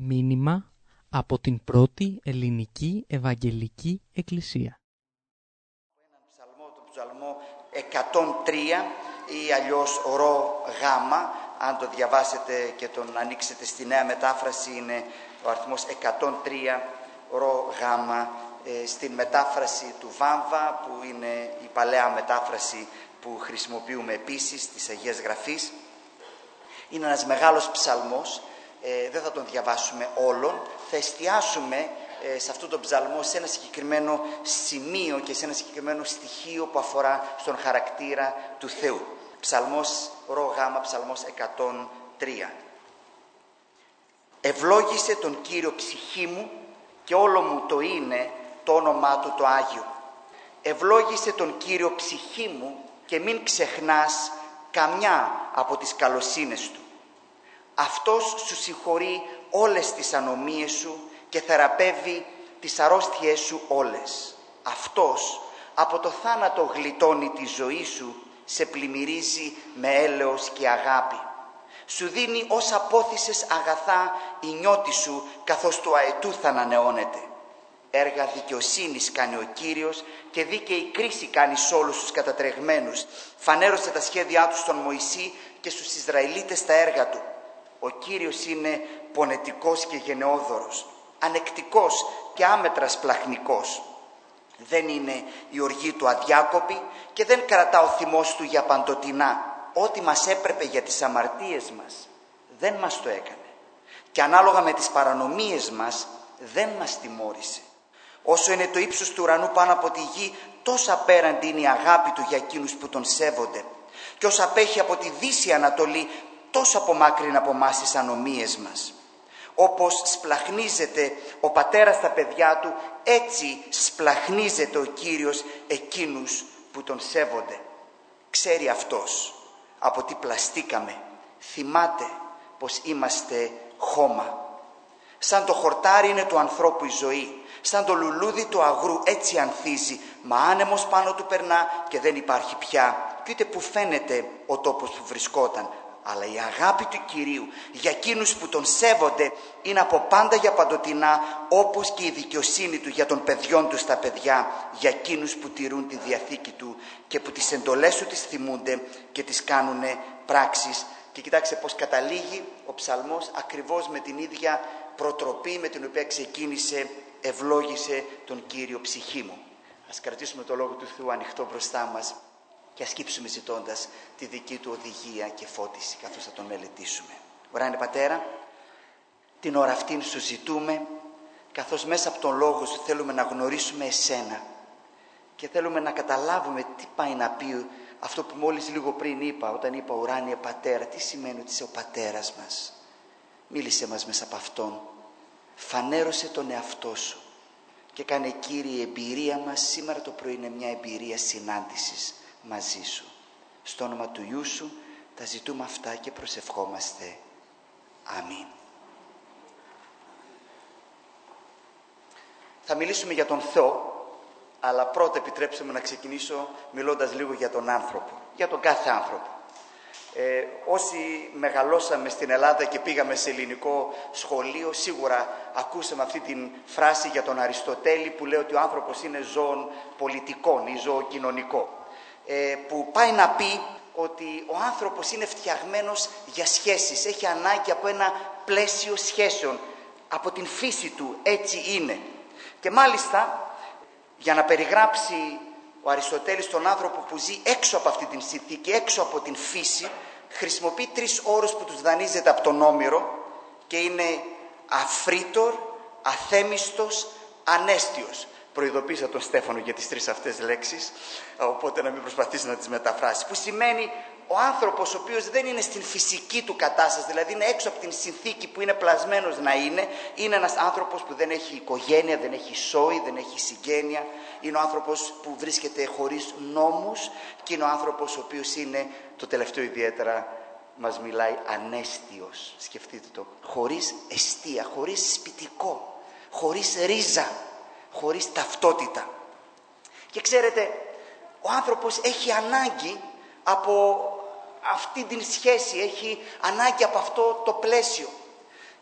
Μήνυμα από την πρώτη ελληνική Ευαγγελική Εκκλησία. Έναν ψαλμό, τον ψαλμό 103 ή αλλιώς ρο γάμα, αν το διαβάσετε και τον ανοίξετε στη νέα μετάφραση, είναι ο αριθμός 103 ρο γάμα. Στην μετάφραση του Βάμβα, που είναι η παλαιά μετάφραση που χρησιμοποιούμε επίσης της Αγίας Γραφής, είναι ένας μεγάλος ψαλμός. Δεν θα τον διαβάσουμε όλον, θα εστιάσουμε σε αυτόν τον ψαλμό σε ένα συγκεκριμένο σημείο και σε ένα συγκεκριμένο στοιχείο που αφορά στον χαρακτήρα του Θεού. Ψαλμός ρο γάμα, ψαλμός 103. Ευλόγησε τον Κύριο ψυχή μου και όλο μου το είναι το όνομά του το Άγιο. Ευλόγησε τον Κύριο ψυχή μου και μην ξεχνάς καμιά από τις καλοσύνες του. Αυτός σου συγχωρεί όλες τις ανομίες σου και θεραπεύει τις αρρώστιές σου όλες. Αυτός από το θάνατο γλιτώνει τη ζωή σου, σε πλημμυρίζει με έλεος και αγάπη. Σου δίνει όσα απόθυσες αγαθά η νιώτη σου, καθώς του αετού θα ανανεώνεται. Έργα δικαιοσύνης κάνει ο Κύριος και δίκαιη κρίση κάνει σε όλους τους κατατρεγμένους. Φανέρωσε τα σχέδιά του στον Μωυσή και στους Ισραηλίτες τα έργα του. Ο Κύριος είναι πονετικός και γενναιόδωρος, ανεκτικός και άμετρα σπλαχνικός. Δεν είναι η οργή του αδιάκοπη και δεν κρατά ο θυμός του για παντοτινά. Ό,τι μας έπρεπε για τις αμαρτίες μας δεν μας το έκανε. Και ανάλογα με τις παρανομίες μας δεν μας τιμώρησε. Όσο είναι το ύψος του ουρανού πάνω από τη γη, τόσο απέραντη είναι η αγάπη του για εκείνους που τον σέβονται. Και όσο απέχει από τη δύση Ανατολή, τόσο απομάκρυνε από εμάς τις ανομίες μας. Όπως σπλαχνίζεται ο πατέρας στα παιδιά του, έτσι σπλαχνίζεται ο Κύριος εκείνους που τον σέβονται. Ξέρει αυτός από τι πλαστήκαμε. Θυμάται πως είμαστε χώμα. Σαν το χορτάρι είναι του ανθρώπου η ζωή. Σαν το λουλούδι του αγρού έτσι ανθίζει. Μα άνεμος πάνω του περνά και δεν υπάρχει πια. Και ούτε που φαίνεται ο τόπος που βρισκόταν. Αλλά η αγάπη του Κυρίου για εκείνους που τον σέβονται είναι από πάντα για παντοτινά, όπως και η δικαιοσύνη του για των παιδιών του στα παιδιά, για εκείνους που τηρούν τη διαθήκη του και που τις εντολές του τις θυμούνται και τις κάνουν πράξεις. Και κοιτάξτε πως καταλήγει ο ψαλμός ακριβώς με την ίδια προτροπή με την οποία ξεκίνησε: ευλόγησε τον Κύριο ψυχή μου. Ας κρατήσουμε το Λόγο του Θεού ανοιχτό μπροστά μας και ας κύψουμε ζητώντας τη δική του οδηγία και φώτιση καθώς θα τον μελετήσουμε. Ουράνιε Πατέρα, την ώρα αυτήν σου ζητούμε, καθώς μέσα από τον Λόγο σου θέλουμε να γνωρίσουμε εσένα και θέλουμε να καταλάβουμε τι πάει να πει αυτό που μόλις λίγο πριν είπα, όταν είπα ουράνιε Πατέρα, τι σημαίνει ότι είσαι ο Πατέρας μας. Μίλησε μας μέσα από Αυτόν, φανέρωσε τον εαυτό σου και κάνε, Κύριε, η εμπειρία μας σήμερα το πρωί είναι μια εμπειρία συνάντησης μαζί σου. Στο όνομα του Υιού σου τα ζητούμε αυτά και προσευχόμαστε. Αμήν. Θα μιλήσουμε για τον Θεό, αλλά πρώτα επιτρέψτε μου να ξεκινήσω μιλώντας λίγο για τον άνθρωπο, για τον κάθε άνθρωπο. Όσοι μεγαλώσαμε στην Ελλάδα και πήγαμε σε ελληνικό σχολείο, σίγουρα ακούσαμε αυτή την φράση για τον Αριστοτέλη που λέει ότι ο άνθρωπος είναι ζώων πολιτικών ή ζωοκοινωνικό, που πάει να πει ότι ο άνθρωπος είναι φτιαγμένος για σχέσεις, έχει ανάγκη από ένα πλαίσιο σχέσεων, από την φύση του έτσι είναι. Και μάλιστα για να περιγράψει ο Αριστοτέλης τον άνθρωπο που ζει έξω από αυτή την συνθήκη, έξω από την φύση, χρησιμοποιεί τρεις όρους που τους δανείζεται από τον Όμηρο και είναι αφρίτορ, αθέμιστος, ανέστιος. Προειδοποίησα τον Στέφανο για τις τρεις αυτές λέξεις, οπότε να μην προσπαθήσει να τις μεταφράσει. Που σημαίνει ο άνθρωπος ο οποίος δεν είναι στην φυσική του κατάσταση, δηλαδή είναι έξω από την συνθήκη που είναι πλασμένος να είναι ένας άνθρωπος που δεν έχει οικογένεια, δεν έχει σόη, δεν έχει συγγένεια, είναι ο άνθρωπος που βρίσκεται χωρίς νόμους και είναι ο άνθρωπος ο οποίος είναι, το τελευταίο ιδιαίτερα μας μιλάει, ανέστιος. Σκεφτείτε το, χωρίς εστία, χωρίς σπιτικό, χωρίς ρίζα, χωρίς ταυτότητα. Και ξέρετε, ο άνθρωπος έχει ανάγκη από αυτή την σχέση, έχει ανάγκη από αυτό το πλαίσιο.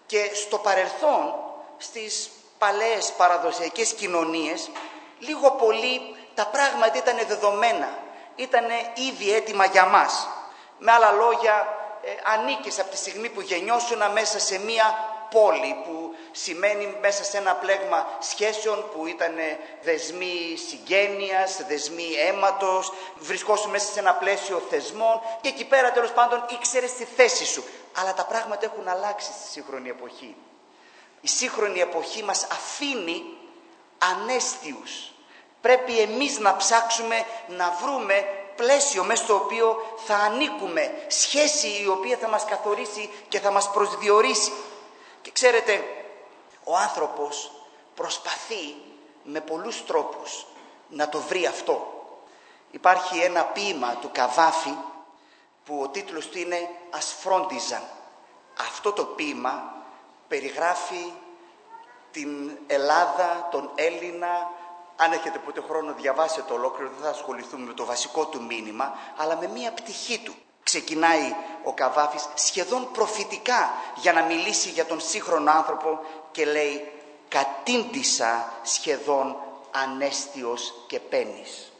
Και στο παρελθόν, στις παλαιές παραδοσιακές κοινωνίες, λίγο πολύ τα πράγματα ήταν δεδομένα, ήταν ήδη έτοιμα για μας. Με άλλα λόγια, ανήκες από τη στιγμή που γεννιώσουνα μέσα σε μία πόλη, που σημαίνει μέσα σε ένα πλέγμα σχέσεων που ήταν δεσμοί συγγένειας, δεσμοί αίματος, βρισκόσουν μέσα σε ένα πλαίσιο θεσμών και εκεί πέρα τέλος πάντων ήξερες τη θέση σου. Αλλά τα πράγματα έχουν αλλάξει στη σύγχρονη εποχή. Η σύγχρονη εποχή μας αφήνει ανέστιους. Πρέπει εμείς να ψάξουμε να βρούμε πλαίσιο μέσα στο οποίο θα ανήκουμε, σχέση η οποία θα μας καθορίσει και θα μας προσδιορίσει. Και ξέρετε, ο άνθρωπος προσπαθεί με πολλούς τρόπους να το βρει αυτό. Υπάρχει ένα ποίημα του Καβάφη που ο τίτλος του είναι «Ας φρόντιζαν». Αυτό το ποίημα περιγράφει την Ελλάδα, τον Έλληνα. Αν έχετε ποτέ χρόνο διαβάσετε το ολόκληρο, δεν θα ασχοληθούμε με το βασικό του μήνυμα, αλλά με μία πτυχή του. Ξεκινάει ο Καβάφης σχεδόν προφητικά για να μιλήσει για τον σύγχρονο άνθρωπο και λέει «κατήντησα σχεδόν ανέστιος και πένης».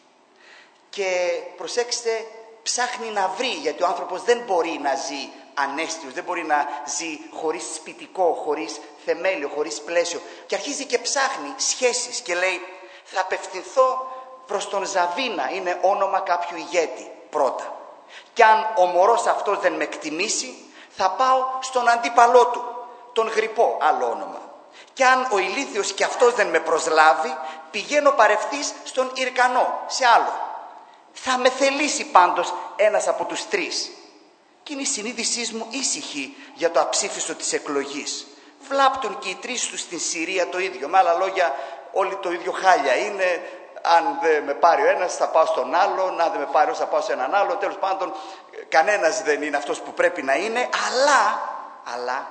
Και προσέξτε, ψάχνει να βρει, γιατί ο άνθρωπος δεν μπορεί να ζει ανέστιος, δεν μπορεί να ζει χωρίς σπιτικό, χωρίς θεμέλιο, χωρίς πλαίσιο. Και αρχίζει και ψάχνει σχέσεις και λέει «θα απευθυνθώ προς τον Ζαβίνα», είναι όνομα κάποιου ηγέτη πρώτα. Και αν ο μωρός αυτός δεν με εκτιμήσει, θα πάω στον αντίπαλό του, τον Γρυπό, άλλο όνομα. Και αν ο ηλίθιος και αυτός δεν με προσλάβει, πηγαίνω παρευθείς στον Ηρκανό, σε άλλο. Θα με θελήσει πάντως ένας από τους τρεις. Και είναι η συνείδησή μου ήσυχη για το αψήφιστο της εκλογής. Βλάπτουν και οι τρεις τους στην Συρία το ίδιο. Με άλλα λόγια, όλοι το ίδιο χάλια είναι. Αν δεν με πάρει ο ένας θα πάω στον άλλον, αν δεν με πάρει ο θα πάω σε έναν άλλο. Τέλος πάντων, κανένας δεν είναι αυτός που πρέπει να είναι. Αλλά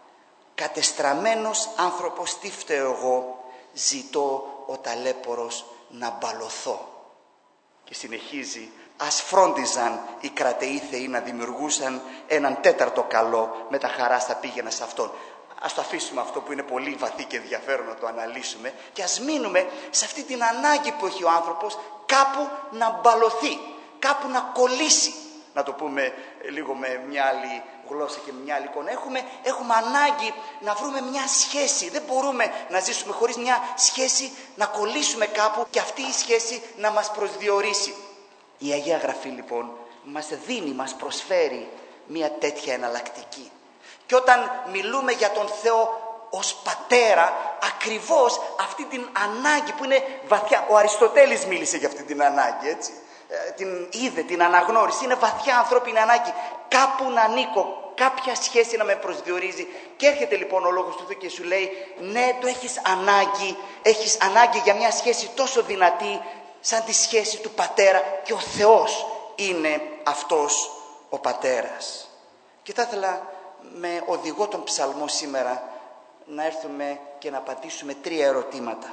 κατεστραμμένος άνθρωπος, τι φταίω εγώ, ζητώ ο ταλέπορος να μπαλωθώ. Και συνεχίζει, ας φρόντιζαν οι κρατεοί θεοί να δημιουργούσαν έναν τέταρτο καλό, με τα χαράς θα πήγαινα σε αυτόν. Ας το αφήσουμε αυτό που είναι πολύ βαθύ και ενδιαφέρον να το αναλύσουμε και ας μείνουμε σε αυτή την ανάγκη που έχει ο άνθρωπος κάπου να μπαλωθεί, κάπου να κολλήσει. Να το πούμε λίγο με μια άλλη γλώσσα και με μια άλλη εικόνα. Έχουμε ανάγκη να βρούμε μια σχέση. Δεν μπορούμε να ζήσουμε χωρίς μια σχέση, να κολλήσουμε κάπου και αυτή η σχέση να μας προσδιορίσει. Η Αγία Γραφή λοιπόν μας δίνει, μας προσφέρει μια τέτοια εναλλακτική. Και όταν μιλούμε για τον Θεό ως πατέρα, ακριβώς αυτή την ανάγκη που είναι βαθιά. Ο Αριστοτέλης μίλησε για αυτή την ανάγκη, έτσι. Την είδε, την αναγνώρισε. Είναι βαθιά ανθρώπινη ανάγκη. Κάπου να ανήκω, κάποια σχέση να με προσδιορίζει. Και έρχεται λοιπόν ο Λόγος του Θεού και σου λέει, ναι, το έχεις ανάγκη. Έχεις ανάγκη για μια σχέση τόσο δυνατή, σαν τη σχέση του πατέρα. Και ο Θεός είναι αυτός ο πατέρας. Και θα ήθελα με οδηγό τον ψαλμό σήμερα να έρθουμε και να απαντήσουμε 3 ερωτήματα.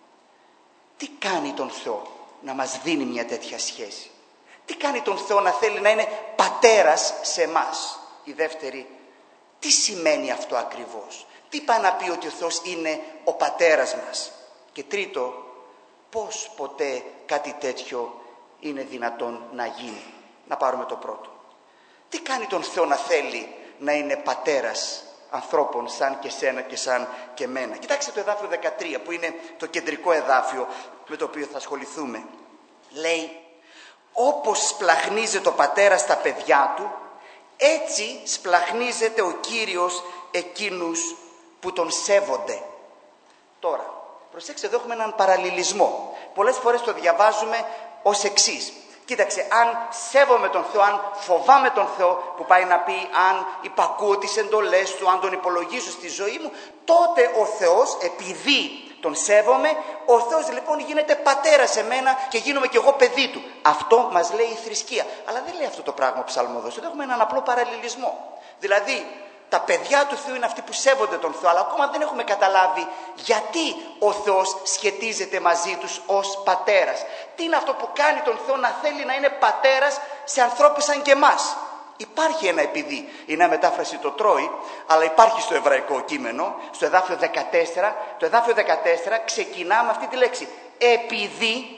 Τι κάνει τον Θεό να μας δίνει μια τέτοια σχέση? Τι κάνει τον Θεό να θέλει να είναι πατέρας σε εμάς? Η δεύτερη, τι σημαίνει αυτό ακριβώς? Τι πάει να πει ότι ο Θεός είναι ο πατέρας μας? Και τρίτο, πώς ποτέ κάτι τέτοιο είναι δυνατόν να γίνει? Να πάρουμε το πρώτο. Τι κάνει τον Θεό να θέλει να είναι πατέρας ανθρώπων σαν και σένα και σαν και εμένα? Κοιτάξτε το εδάφιο 13 που είναι το κεντρικό εδάφιο με το οποίο θα ασχοληθούμε. Λέει, όπως σπλαχνίζεται ο πατέρας στα παιδιά του, έτσι σπλαχνίζεται ο Κύριος εκείνους που τον σέβονται. Τώρα, προσέξτε, εδώ έχουμε έναν παραλληλισμό. Πολλές φορές το διαβάζουμε ως εξής. Κοίταξε, αν σέβομαι τον Θεό, αν φοβάμαι τον Θεό, που πάει να πει αν υπακούω τις εντολές Του, αν Τον υπολογίζω στη ζωή μου, τότε ο Θεός, επειδή Τον σέβομαι, ο Θεός λοιπόν γίνεται πατέρας σε μένα και γίνομαι κι εγώ παιδί Του. Αυτό μας λέει η θρησκεία. Αλλά δεν λέει αυτό το πράγμα ο ψαλμοδός. Εδώ έχουμε έναν απλό παραλληλισμό. Δηλαδή, τα παιδιά του Θεού είναι αυτοί που σέβονται τον Θεό, αλλά ακόμα δεν έχουμε καταλάβει γιατί ο Θεός σχετίζεται μαζί τους ως πατέρας. Τι είναι αυτό που κάνει τον Θεό να θέλει να είναι πατέρας σε ανθρώπους σαν και εμάς? Υπάρχει ένα επειδή. Είναι μια μετάφραση το τρώει, αλλά υπάρχει στο εβραϊκό κείμενο, στο εδάφιο 14. Το εδάφιο 14 ξεκινά με αυτή τη λέξη. Επειδή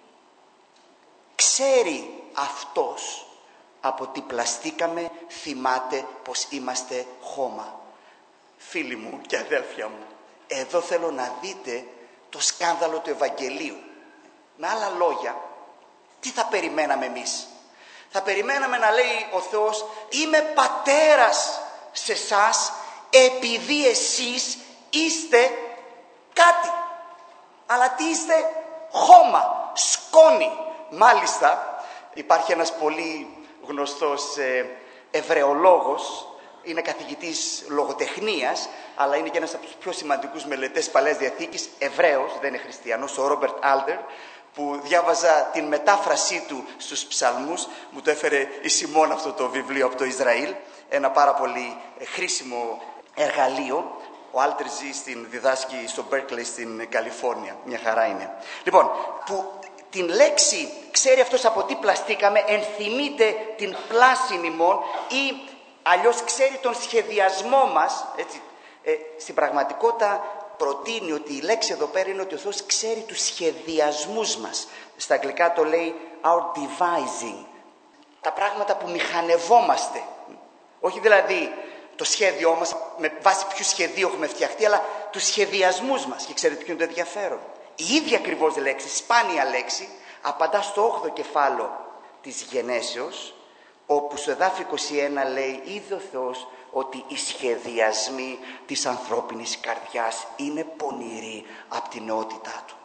ξέρει αυτός από τι πλαστήκαμε, θυμάται πως είμαστε χώμα. Φίλοι μου και αδέλφια μου, εδώ θέλω να δείτε το σκάνδαλο του Ευαγγελίου. Με άλλα λόγια, τι θα περιμέναμε εμείς? Θα περιμέναμε να λέει ο Θεός, είμαι πατέρας σε εσάς επειδή εσείς είστε κάτι. Αλλά τι είστε? Χώμα, σκόνη. Μάλιστα υπάρχει ένας πολύ γνωστός εβραιολόγος, είναι καθηγητής λογοτεχνίας, αλλά είναι και ένας από τους πιο σημαντικούς μελετές Παλαιάς Διαθήκης, Εβραίος, δεν είναι χριστιανός, ο Ρόμπερτ Άλτερ, που διάβαζα την μετάφρασή του στους ψαλμούς. Μου το έφερε η Σιμών αυτό το βιβλίο από το Ισραήλ, ένα πάρα πολύ χρήσιμο εργαλείο. Ο Άλτερ διδάσκει στο Berkeley στην Καλιφόρνια, μια χαρά είναι. Λοιπόν, που την λέξη ξέρει αυτός από τι πλαστήκαμε, ενθυμείται την πλάση ημών ή αλλιώς ξέρει τον σχεδιασμό μας, έτσι. Στην πραγματικότητα προτείνει ότι η λέξη εδώ πέρα είναι ότι ο Θεός ξέρει τους σχεδιασμούς μας. Στα αγγλικά το λέει our devising. Τα πράγματα που μηχανευόμαστε. Όχι δηλαδή το σχέδιό μας, με βάση ποιο σχεδίο έχουμε φτιαχτεί, αλλά τους σχεδιασμούς μας. Και ξέρετε ποιο είναι το ενδιαφέρον? Η ίδια ακριβώς λέξη, σπάνια λέξη, απαντά στο 8ο κεφάλαιο της Γενέσεως, όπου στο εδάφιο 21 λέει, είδε ο Θεός ότι οι σχεδιασμοί της ανθρώπινης καρδιάς είναι πονηροί από την νεότητά του.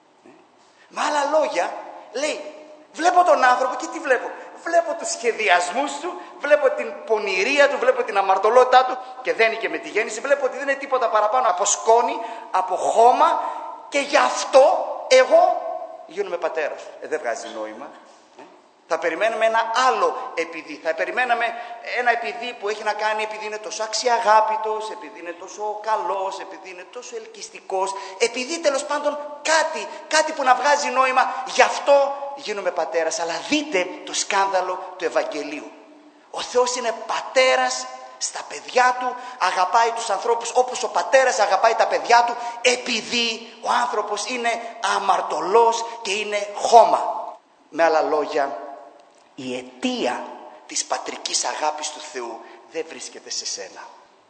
Με άλλα λόγια, λέει, βλέπω τον άνθρωπο και τι βλέπω? Βλέπω τους σχεδιασμούς του, βλέπω την πονηρία του, βλέπω την αμαρτωλότητά του και δεν είναι και με τη γέννηση. Βλέπω ότι δεν είναι τίποτα παραπάνω από σκόνη, από χώμα και γι' αυτό εγώ γίνομαι πατέρας. Δεν βγάζει νόημα. Θα περιμένουμε ένα άλλο επειδή. Θα περιμέναμε ένα επειδή που έχει να κάνει επειδή είναι τόσο αξιαγάπητος, επειδή είναι τόσο καλός, επειδή είναι τόσο ελκυστικός, επειδή τέλος πάντων κάτι που να βγάζει νόημα. Γι' αυτό γίνομαι πατέρας. Αλλά δείτε το σκάνδαλο του Ευαγγελίου. Ο Θεός είναι πατέρας στα παιδιά του, αγαπάει τους ανθρώπους όπως ο πατέρας αγαπάει τα παιδιά του, επειδή ο άνθρωπος είναι αμαρτωλός και είναι χώμα. Με άλλα λόγια, η αιτία της πατρικής αγάπης του Θεού δεν βρίσκεται σε σένα.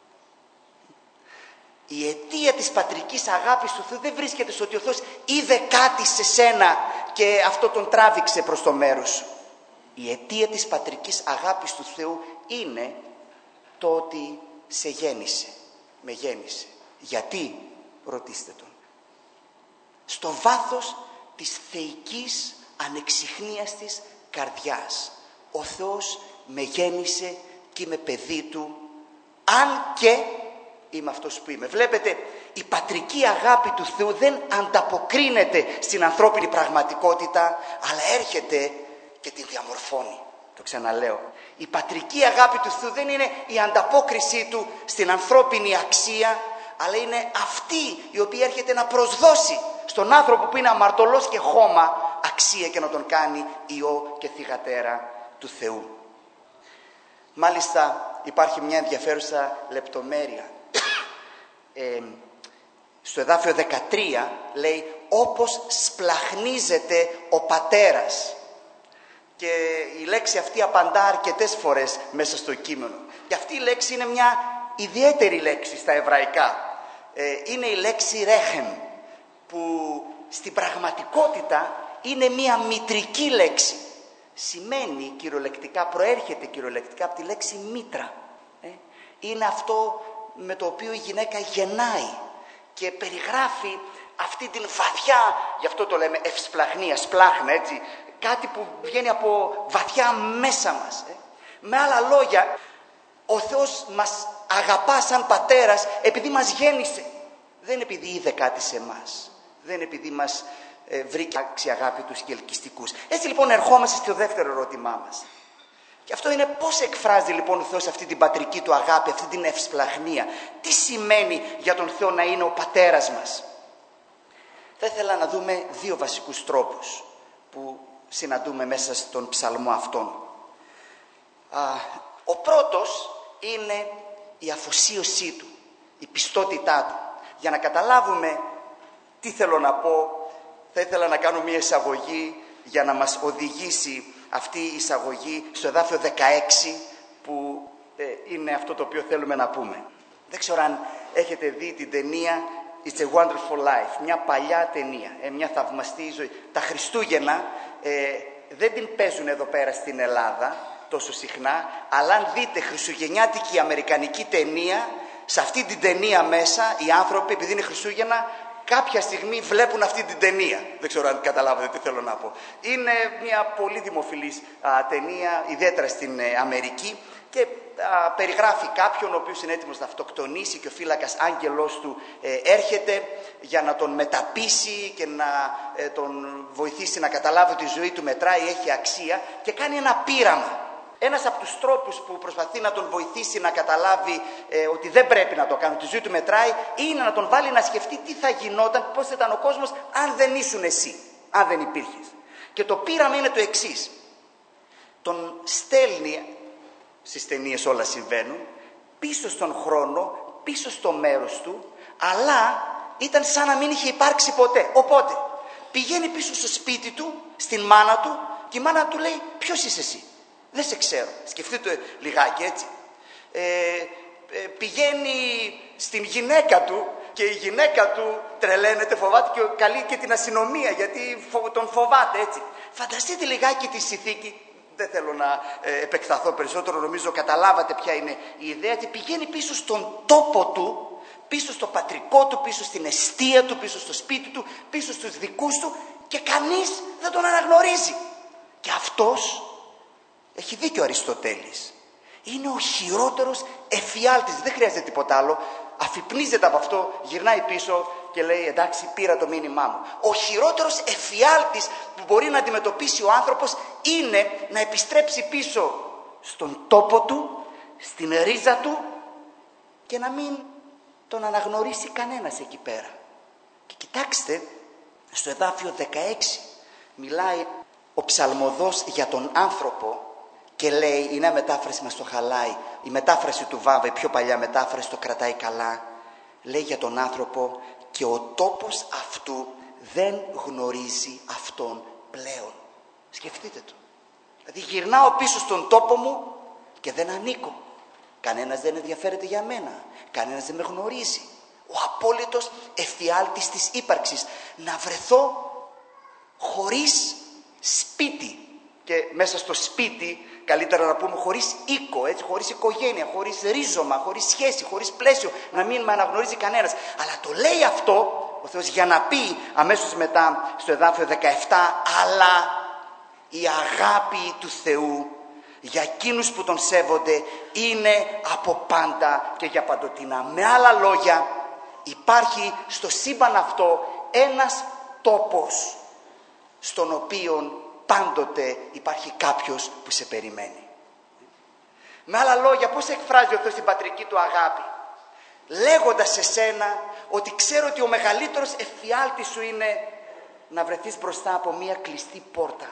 Η αιτία της πατρικής αγάπης του Θεού δεν βρίσκεται στο ότι ο Θεός είδε κάτι σε σένα και αυτό τον τράβηξε προς το μέρος σου. Η αιτία της πατρικής αγάπης του Θεού είναι το ότι σε γέννησε, με γέννησε. Γιατί? Ρωτήστε τον. Στο βάθος της θεϊκής ανεξιχνίας της καρδιάς, ο Θεός με γέννησε και είμαι παιδί του, αν και είμαι αυτός που είμαι. Βλέπετε, η πατρική αγάπη του Θεού δεν ανταποκρίνεται στην ανθρώπινη πραγματικότητα, αλλά έρχεται και την διαμορφώνει. Το ξαναλέω. Η πατρική αγάπη του Θεού δεν είναι η ανταπόκρισή του στην ανθρώπινη αξία, αλλά είναι αυτή η οποία έρχεται να προσδώσει στον άνθρωπο που είναι αμαρτωλός και χώμα αξία και να τον κάνει ιό και θυγατέρα του Θεού. Μάλιστα υπάρχει μια ενδιαφέρουσα λεπτομέρεια. Στο εδάφιο 13 λέει όπως σπλαχνίζεται ο πατέρας. Και η λέξη αυτή απαντά αρκετές φορές μέσα στο κείμενο. Και αυτή η λέξη είναι μια ιδιαίτερη λέξη στα εβραϊκά. Είναι η λέξη ρέχεμ, που στην πραγματικότητα είναι μια μητρική λέξη. Σημαίνει κυριολεκτικά, προέρχεται κυριολεκτικά από τη λέξη μήτρα. Είναι αυτό με το οποίο η γυναίκα γεννάει και περιγράφει αυτή την βαθιά, γι' αυτό το λέμε ευσπλαχνία, σπλάχνα, έτσι, κάτι που βγαίνει από βαθιά μέσα μας. Με άλλα λόγια, ο Θεός μας αγαπά σαν πατέρας επειδή μας γέννησε. Δεν είναι επειδή είδε κάτι σε εμάς. Δεν είναι επειδή μας βρήκε αξιαγάπητους και ελκυστικούς. Έτσι λοιπόν ερχόμαστε στο δεύτερο ερώτημά μας. Και αυτό είναι πώς εκφράζει λοιπόν ο Θεός αυτή την πατρική του αγάπη, αυτή την ευσπλαχνία. Τι σημαίνει για τον Θεό να είναι ο πατέρας μας? Θα ήθελα να δούμε δύο βασικούς τρόπους που συναντούμε μέσα στον ψαλμό αυτόν. Ο πρώτος είναι η αφοσίωσή του, η πιστότητά του. Για να καταλάβουμε τι θέλω να πω, θα ήθελα να κάνω μια εισαγωγή για να μας οδηγήσει αυτή η εισαγωγή στο εδάφιο 16, που είναι αυτό το οποίο θέλουμε να πούμε. Δεν ξέρω αν έχετε δει την ταινία It's a Wonderful Life, μια παλιά ταινία, μια θαυμαστή ζωή. Τα Χριστούγεννα δεν την παίζουν εδώ πέρα στην Ελλάδα τόσο συχνά, αλλά αν δείτε χριστουγεννιάτικη αμερικανική ταινία, σε αυτή την ταινία μέσα οι άνθρωποι, επειδή είναι Χριστούγεννα, κάποια στιγμή βλέπουν αυτή την ταινία. Δεν ξέρω αν καταλάβατε τι θέλω να πω. Είναι μια πολύ δημοφιλής ταινία, ιδιαίτερα στην Αμερική, και περιγράφει κάποιον ο οποίος είναι έτοιμος να αυτοκτονήσει και ο φύλακας άγγελος του έρχεται για να τον μεταπείσει και να τον βοηθήσει να καταλάβει ότι η ζωή του μετράει, έχει αξία, και κάνει ένα πείραμα. Ένας από τους τρόπους που προσπαθεί να τον βοηθήσει να καταλάβει ότι δεν πρέπει να το κάνει, ότι η ζωή του μετράει, είναι να τον βάλει να σκεφτεί τι θα γινόταν, πώς θα ήταν ο κόσμος αν δεν ήσουν εσύ, αν δεν υπήρχες. Και το πείραμα είναι το εξής. Τον στέλνει, στις ταινίες όλα συμβαίνουν, πίσω στον χρόνο, πίσω στο μέρος του, αλλά ήταν σαν να μην είχε υπάρξει ποτέ. Οπότε πηγαίνει πίσω στο σπίτι του, στην μάνα του, και η μάνα του λέει: ποιος είσαι εσύ? Δεν σε ξέρω. Σκεφτείτε λιγάκι, έτσι. Πηγαίνει στην γυναίκα του και η γυναίκα του τρελαίνεται, φοβάται και καλεί και την αστυνομία γιατί τον φοβάται, έτσι. Φανταστείτε λιγάκι τη συνθήκη. Δεν θέλω να επεκταθώ περισσότερο, νομίζω καταλάβατε ποια είναι η ιδέα. Και πηγαίνει πίσω στον τόπο του, πίσω στο πατρικό του, πίσω στην εστία του, πίσω στο σπίτι του, πίσω στους δικούς του, και κανείς δεν τον αναγνωρίζει. Και αυτός, έχει δίκιο ο Αριστοτέλης, είναι ο χειρότερος εφιάλτης, δεν χρειάζεται τίποτα άλλο. Αφυπνίζεται από αυτό, γυρνάει πίσω και λέει: εντάξει, πήρα το μήνυμά μου. Ο χειρότερος εφιάλτης που μπορεί να αντιμετωπίσει ο άνθρωπος είναι να επιστρέψει πίσω στον τόπο του, στην ρίζα του, και να μην τον αναγνωρίσει κανένας εκεί πέρα. Και κοιτάξτε, στο εδάφιο 16 μιλάει ο ψαλμοδός για τον άνθρωπο και λέει, η νέα μετάφραση μας το χαλάει, η μετάφραση του Βάβα, η πιο παλιά μετάφραση το κρατάει καλά, λέει για τον άνθρωπο: και ο τόπος αυτού δεν γνωρίζει αυτόν πλέον. Σκεφτείτε το. Δηλαδή γυρνάω πίσω στον τόπο μου και δεν ανήκω. Κανένας δεν ενδιαφέρεται για μένα. Κανένας δεν με γνωρίζει. Ο απόλυτος εφιάλτης της ύπαρξης. Να βρεθώ χωρίς σπίτι. Και μέσα στο σπίτι, καλύτερα να πούμε, χωρίς οίκο, έτσι, χωρίς οικογένεια, χωρίς ρίζωμα, χωρίς σχέση, χωρίς πλαίσιο, να μην με αναγνωρίζει κανένας. Αλλά το λέει αυτό ο Θεός για να πει αμέσως μετά στο εδάφιο 17, αλλά η αγάπη του Θεού για εκείνους που τον σέβονται είναι από πάντα και για παντοτινά. Με άλλα λόγια, υπάρχει στο σύμπαν αυτό ένας τόπος στον οποίο πάντοτε υπάρχει κάποιος που σε περιμένει. Με άλλα λόγια, πώς εκφράζει ο Θεός την πατρική του αγάπη? Λέγοντας σε σένα ότι ξέρω ότι ο μεγαλύτερος εφιάλτης σου είναι να βρεθείς μπροστά από μια κλειστή πόρτα.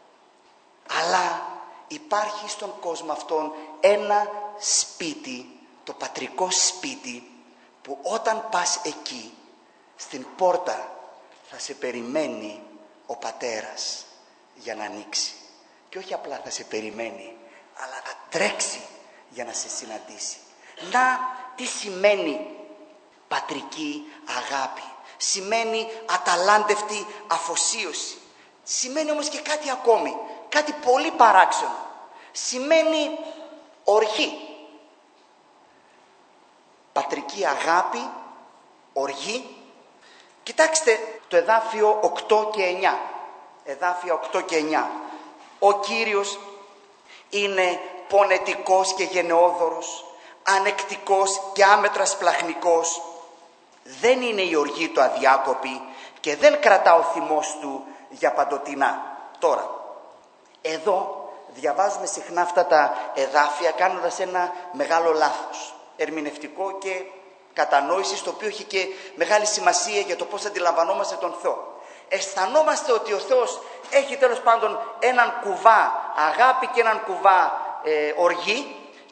Αλλά υπάρχει στον κόσμο αυτόν ένα σπίτι, το πατρικό σπίτι, που όταν πας εκεί, στην πόρτα θα σε περιμένει ο πατέρας για να ανοίξει. Και όχι απλά θα σε περιμένει, αλλά θα τρέξει για να σε συναντήσει. Να τι σημαίνει πατρική αγάπη? Σημαίνει αταλάντευτη αφοσίωση. Σημαίνει όμως και κάτι ακόμη, κάτι πολύ παράξενο. Σημαίνει οργή. Πατρική αγάπη, οργή. Κοιτάξτε το εδάφιο 8 και 9. Εδάφια 8 και 9. Ο Κύριος είναι πονετικός και γενναιόδωρος, ανεκτικός και άμετρα σπλαχνικός. Δεν είναι η οργή του αδιάκοπη και δεν κρατά ο θυμός του για παντοτινά. Τώρα, εδώ διαβάζουμε συχνά αυτά τα εδάφια κάνοντας ένα μεγάλο λάθος ερμηνευτικό και κατανόησης, το οποίο έχει και μεγάλη σημασία για το πώς αντιλαμβανόμαστε τον Θεό. Αισθανόμαστε ότι ο Θεός έχει τέλος πάντων έναν κουβά αγάπη και έναν κουβά οργή,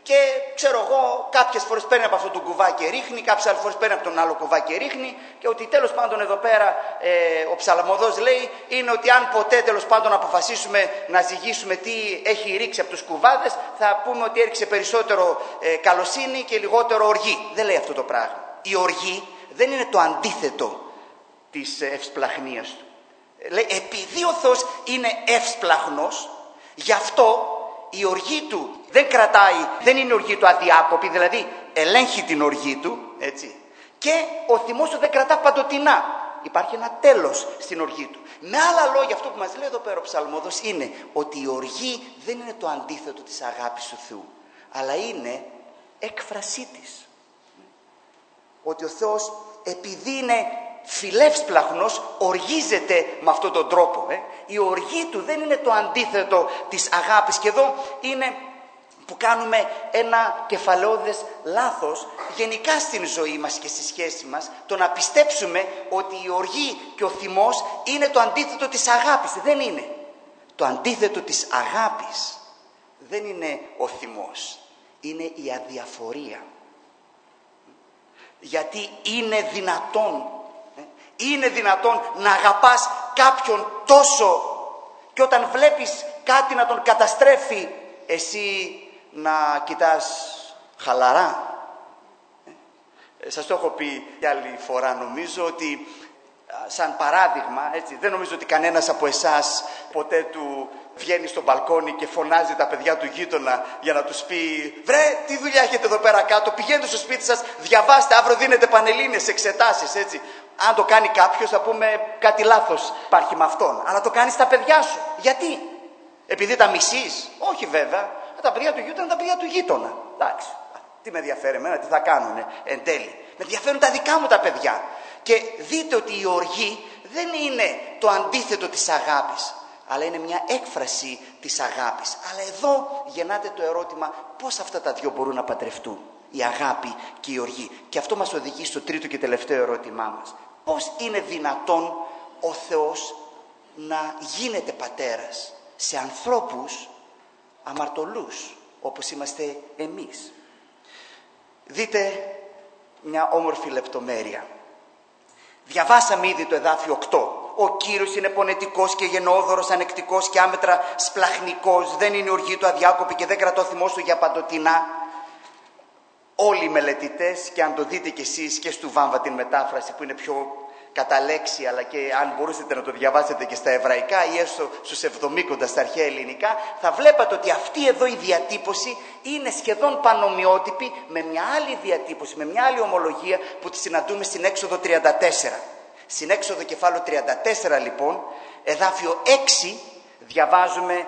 Και ξέρω εγώ, κάποιες φορές παίρνει από αυτό το κουβά και ρίχνει, κάποιες άλλες φορές παίρνει από τον άλλο κουβά και ρίχνει. Και ότι τέλος πάντων εδώ πέρα ο ψαλμοδός λέει είναι ότι αν ποτέ τέλος πάντων αποφασίσουμε να ζυγίσουμε τι έχει ρίξει από τους κουβάδες, θα πούμε ότι έριξε περισσότερο καλοσύνη και λιγότερο οργή. Δεν λέει αυτό το πράγμα. Η οργή δεν είναι το αντίθετο της ευσπλαχνίας του. Λέει επειδή ο Θεός είναι ευσπλαχνός, γι' αυτό η οργή του δεν κρατάει, δεν είναι οργή του αδιάκοπη, δηλαδή ελέγχει την οργή του, έτσι. Και ο θυμός του δεν κρατά παντοτινά. Υπάρχει ένα τέλος στην οργή του. Με άλλα λόγια, αυτό που μας λέει εδώ πέρα ο ψαλμόδος είναι ότι η οργή δεν είναι το αντίθετο της αγάπης του Θεού, αλλά είναι έκφρασή της. Ότι ο Θεός, επειδή είναι φιλεύσπλαχνος, οργίζεται με αυτόν τον τρόπο. Η οργή του δεν είναι το αντίθετο της αγάπης. Και εδώ είναι που κάνουμε ένα κεφαλαιώδες λάθος γενικά στην ζωή μας και στη σχέση μας, το να πιστέψουμε ότι η οργή και ο θυμός είναι το αντίθετο της αγάπης. Δεν είναι. Το αντίθετο της αγάπης δεν είναι ο θυμός, είναι η αδιαφορία. Γιατί είναι δυνατόν να αγαπάς κάποιον τόσο και όταν βλέπεις κάτι να τον καταστρέφει, εσύ να κοιτάς χαλαρά. Σας το έχω πει κι άλλη φορά, νομίζω ότι σαν παράδειγμα, έτσι, δεν νομίζω ότι κανένας από εσάς ποτέ του βγαίνει στο μπαλκόνι και φωνάζει τα παιδιά του γείτονα για να τους πει «Βρε, τι δουλειά έχετε εδώ πέρα κάτω, πηγαίνετε στο σπίτι σας, διαβάστε, αύριο δίνετε πανελλήνιες εξετάσεις», έτσι. Αν το κάνει κάποιος θα πούμε κάτι λάθος υπάρχει με αυτόν. Αλλά το κάνεις στα παιδιά σου. Γιατί? Επειδή τα μισείς? Όχι βέβαια. Τα παιδιά του γείτονα είναι τα παιδιά του γείτονα. Εντάξει. Τι με ενδιαφέρει εμένα, τι θα κάνουνε εν τέλει. Με ενδιαφέρουν τα δικά μου τα παιδιά. Και δείτε ότι η οργή δεν είναι το αντίθετο της αγάπης, αλλά είναι μια έκφραση της αγάπης. Αλλά εδώ γεννάται το ερώτημα πώς αυτά τα δύο μπορούν να παντρευτούν. Η αγάπη και η οργή. Και αυτό μας οδηγεί στο τρίτο και τελευταίο ερώτημά μας. Πώς είναι δυνατόν ο Θεός να γίνεται πατέρας σε ανθρώπους αμαρτωλούς όπως είμαστε εμείς? Δείτε μια όμορφη λεπτομέρεια. Διαβάσαμε ήδη το εδάφιο 8. Ο Κύριος είναι πονετικός και γενναιόδωρος, ανεκτικός και άμετρα σπλαχνικός. Δεν είναι η οργή του αδιάκοπη και δεν κρατώ θυμός του για παντοτινά. Όλοι οι μελετητές, και αν το δείτε κι εσείς και στο Βάμβα την μετάφραση που είναι πιο κατά λέξη, αλλά και αν μπορούσατε να το διαβάσετε και στα εβραϊκά ή έστω στους Εβδομήκοντα στα αρχαία ελληνικά, θα βλέπατε ότι αυτή εδώ η διατύπωση είναι σχεδόν πανομοιότυπη με μια άλλη διατύπωση, με μια άλλη ομολογία που τη συναντούμε στην Έξοδο 34. Στην Έξοδο κεφάλαιο 34 λοιπόν, εδάφιο 6, διαβάζουμε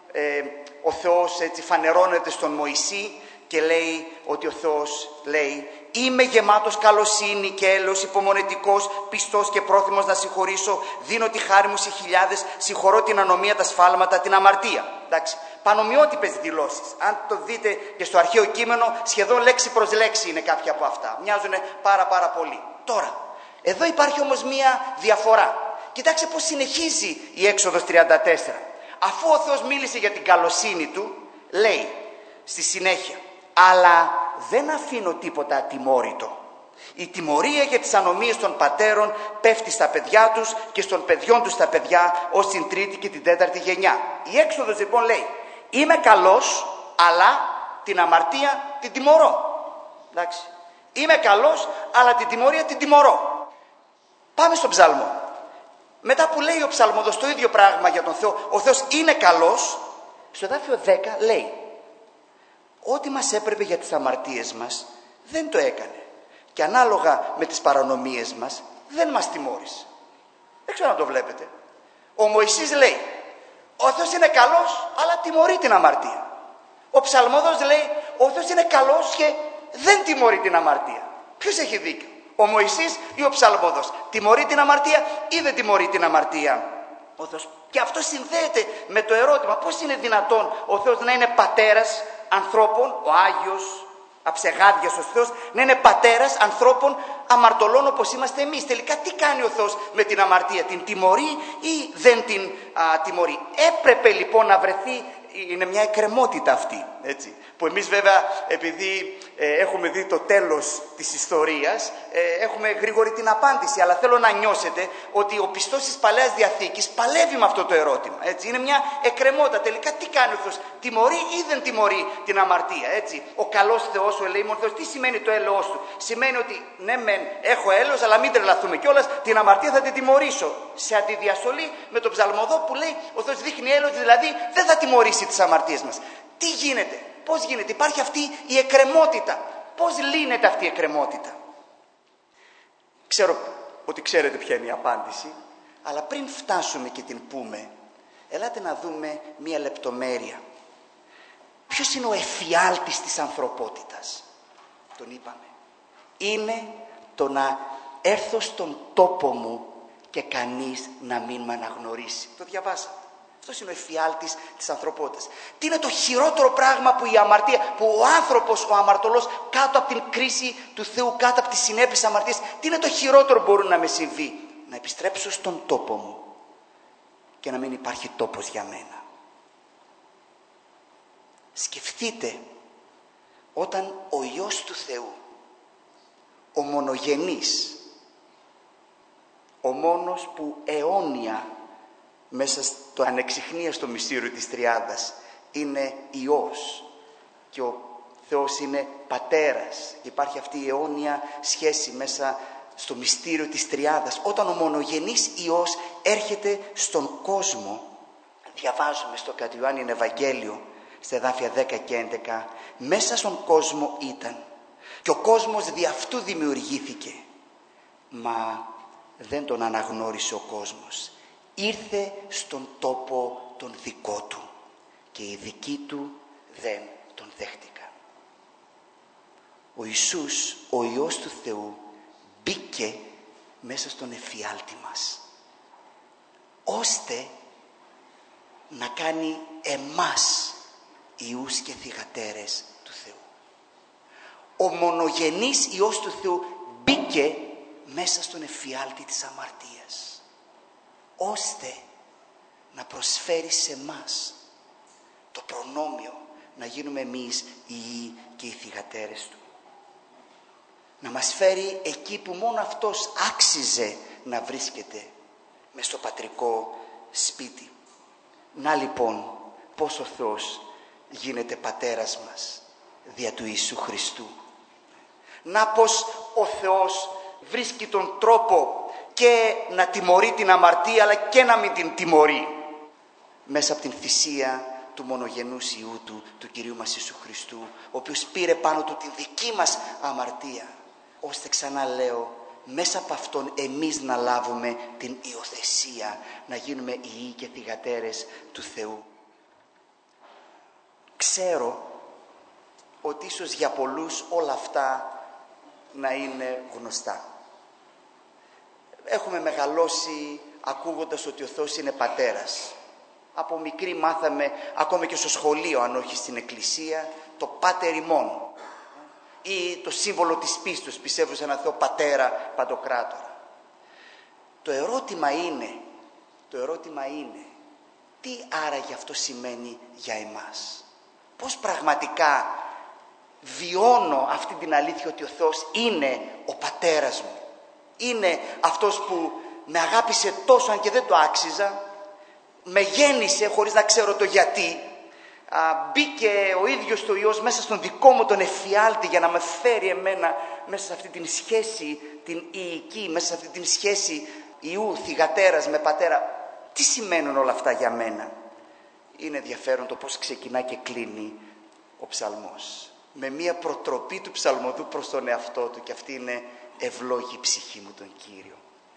ο Θεός έτσι φανερώνεται στον Μωυσή και λέει ότι ο Θεός λέει «Είμαι γεμάτος καλοσύνη και έλεος, υπομονετικός, πιστός και πρόθυμος να συγχωρήσω, δίνω τη χάρη μου σε χιλιάδες, συγχωρώ την ανομία, τα σφάλματα, την αμαρτία». Εντάξει, πανομοιότυπες δηλώσεις. Αν το δείτε και στο αρχαίο κείμενο, σχεδόν λέξη προς λέξη είναι κάποια από αυτά. Μοιάζουν πάρα πολύ. Τώρα, εδώ υπάρχει όμως μία διαφορά. Κοιτάξτε πώς συνεχίζει η Έξοδος 34. Αφού ο Θεός μίλησε για την καλοσύνη του, λέει στη συνέχεια «Αλλά δεν αφήνω τίποτα ατιμόρυτο. Η τιμωρία για τις ανομίες των πατέρων πέφτει στα παιδιά τους και στον παιδιών τους τα παιδιά ως την τρίτη και την τέταρτη γενιά». Η Έξοδος λοιπόν λέει «Είμαι καλός, αλλά την αμαρτία την τιμωρώ». Εντάξει. Είμαι καλός, αλλά την τιμωρία την τιμωρώ. Πάμε στον ψαλμό. Μετά που λέει ο ψαλμοδός το ίδιο πράγμα για τον Θεό, ο Θεός είναι καλός, στο εδάφιο 10 λέει «Ό,τι μας έπρεπε για τις αμαρτίες μας δεν το έκανε και ανάλογα με τις παρανομίες μας δεν μας τιμώρησε». Δεν ξέρω αν το βλέπετε. Ο Μωυσής λέει «Ο Θεός είναι καλός, αλλά τιμωρεί την αμαρτία». Ο ψαλμόδος λέει «Ο Θεός είναι καλός και δεν τιμωρεί την αμαρτία». Ποιος έχει δίκιο, ο Μωυσής ή ο ψαλμόδος? Τιμωρεί την αμαρτία ή δεν τιμωρεί την αμαρτία ο Θεός? Και αυτό συνδέεται με το ερώτημα πώς είναι δυνατόν ο Θεός να είναι πατέρας ανθρώπων, ο Άγιος, αψεγάδιας ο Θεός, να είναι πατέρας ανθρώπων αμαρτωλών όπως είμαστε εμείς. Τελικά τι κάνει ο Θεός με την αμαρτία? Την τιμωρεί ή δεν την τιμωρεί? Έπρεπε λοιπόν να βρεθεί είναι μια εκκρεμότητα αυτή, έτσι. Που εμείς βέβαια, επειδή έχουμε δει το τέλος της ιστορίας, έχουμε γρήγορη την απάντηση. Αλλά θέλω να νιώσετε ότι ο πιστός της Παλαιάς Διαθήκης παλεύει με αυτό το ερώτημα, έτσι. Είναι μια εκκρεμότητα. Τελικά τι κάνει ο Θεός? Τιμωρεί ή δεν τιμωρεί την αμαρτία, έτσι? Ο καλός Θεός, ο ελεήμων Θεός, τι σημαίνει το έλεος του? Σημαίνει ότι ναι μεν έχω έλεος, αλλά μην τρελαθούμε κιόλας, την αμαρτία θα την τιμωρήσω. Σε αντιδιαστολή με τον ψαλμοδό που λέει ο Θεός δείχνει έλεος, δηλαδή δεν θα τιμωρήσει τις αμαρτίες μας. Τι γίνεται? Πώς γίνεται? Υπάρχει αυτή η εκκρεμότητα. Πώς λύνεται αυτή η εκκρεμότητα? Ξέρω ότι ξέρετε ποια είναι η απάντηση, αλλά πριν φτάσουμε και την πούμε, ελάτε να δούμε μία λεπτομέρεια. Ποιος είναι ο εφιάλτης της ανθρωπότητας? Τον είπαμε. Είναι το να έρθω στον τόπο μου και κανείς να μην με αναγνωρίσει. Το διαβάσατε. Αυτός είναι ο εφιάλτης της ανθρωπότητας. Τι είναι το χειρότερο πράγμα που η αμαρτία, που ο άνθρωπος, ο αμαρτωλός, κάτω από την κρίση του Θεού, κάτω από τις συνέπειες της αμαρτίας, τι είναι το χειρότερο που μπορεί να με συμβεί? Να επιστρέψω στον τόπο μου και να μην υπάρχει τόπος για μένα. Σκεφτείτε όταν ο Υιός του Θεού, ο μονογενής, ο μόνος που αιώνια μέσα στο ανεξιχνίαστο μυστήριο της Τριάδας είναι Υιός και ο Θεός είναι Πατέρας. Υπάρχει αυτή η αιώνια σχέση μέσα στο μυστήριο της Τριάδας. Όταν ο μονογενής Υιός έρχεται στον κόσμο, διαβάζουμε στο κατ' Ιωάννην Ευαγγέλιο, στα εδάφια 10 και 11, μέσα στον κόσμο ήταν και ο κόσμος δι' αυτού δημιουργήθηκε, μα δεν τον αναγνώρισε ο κόσμος. Ήρθε στον τόπο τον δικό του και οι δικοί του δεν τον δέχτηκαν. Ο Ιησούς, ο Υιός του Θεού, μπήκε μέσα στον εφιάλτη μας, ώστε να κάνει εμάς ιούς και θυγατέρες του Θεού. Ο μονογενής Υιός του Θεού μπήκε μέσα στον εφιάλτη της αμαρτίας, ώστε να προσφέρει σε μας το προνόμιο να γίνουμε εμείς οι ιοί και οι θυγατέρες του. Να μας φέρει εκεί που μόνο αυτός άξιζε να βρίσκεται, μες στο πατρικό σπίτι. Να λοιπόν πώς ο Θεός γίνεται πατέρας μας δια του Ιησού Χριστού. Να πως ο Θεός βρίσκει τον τρόπο και να τιμωρεί την αμαρτία, αλλά και να μην την τιμωρεί, μέσα από την θυσία του μονογενούς Υιού του, του Κυρίου μας Ιησού Χριστού, ο οποίος πήρε πάνω του την δική μας αμαρτία, ώστε, ξαναλέω, μέσα από αυτόν εμείς να λάβουμε την υιοθεσία, να γίνουμε ιοί και θυγατέρες του Θεού. Ξέρω ότι ίσως για πολλούς όλα αυτά να είναι γνωστά. Έχουμε μεγαλώσει ακούγοντας ότι ο Θεός είναι πατέρας. Από μικροί μάθαμε, ακόμα και στο σχολείο, αν όχι στην εκκλησία, το πάτερ ημών ή το σύμβολο της πίστης. Πιστεύω σε ένα Θεό πατέρα παντοκράτορα. Το ερώτημα είναι τι άραγε αυτό σημαίνει για εμάς? Πώς πραγματικά βιώνω αυτή την αλήθεια ότι ο Θεός είναι ο πατέρας μου? Είναι αυτός που με αγάπησε τόσο, αν και δεν το άξιζα, με γέννησε χωρίς να ξέρω το γιατί, μπήκε ο ίδιος το Υιός μέσα στον δικό μου τον εφιάλτη για να με φέρει εμένα μέσα σε αυτή την σχέση την ιική, μέσα σε αυτή την σχέση Υιού θυγατέρας με πατέρα. Τι σημαίνουν όλα αυτά για μένα? Είναι ενδιαφέρον το πώς ξεκινά και κλείνει ο ψαλμός, με μια προτροπή του ψαλμοδού προς τον εαυτό του, και αυτή είναι: ευλόγη ψυχή μου τον Κύριο.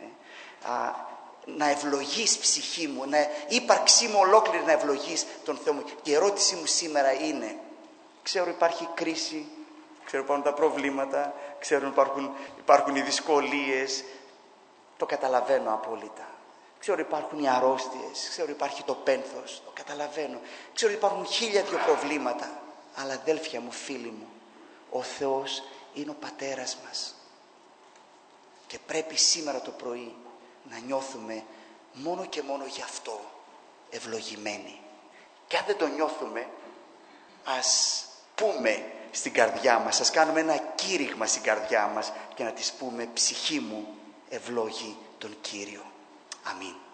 Να ευλογείς ψυχή μου, να ύπαρξή μου ολόκληρη να ευλογείς τον Θεό μου. Και η ερώτησή μου σήμερα είναι: ξέρω υπάρχει κρίση, ξέρω υπάρχουν τα προβλήματα, ξέρω υπάρχουν οι δυσκολίες, το καταλαβαίνω απόλυτα. Ξέρω υπάρχουν οι αρρώστιες, ξέρω υπάρχει το πένθος, το καταλαβαίνω. Ξέρω υπάρχουν 1002 προβλήματα. Αλλά αδέλφια μου, φίλοι μου, ο Θεός είναι ο πατέρας μας. Και πρέπει σήμερα το πρωί να νιώθουμε μόνο και μόνο γι' αυτό ευλογημένοι. Και αν δεν το νιώθουμε, ας πούμε στην καρδιά μας, ας κάνουμε ένα κήρυγμα στην καρδιά μας και να της πούμε: ψυχή μου ευλόγη τον Κύριο. Αμήν.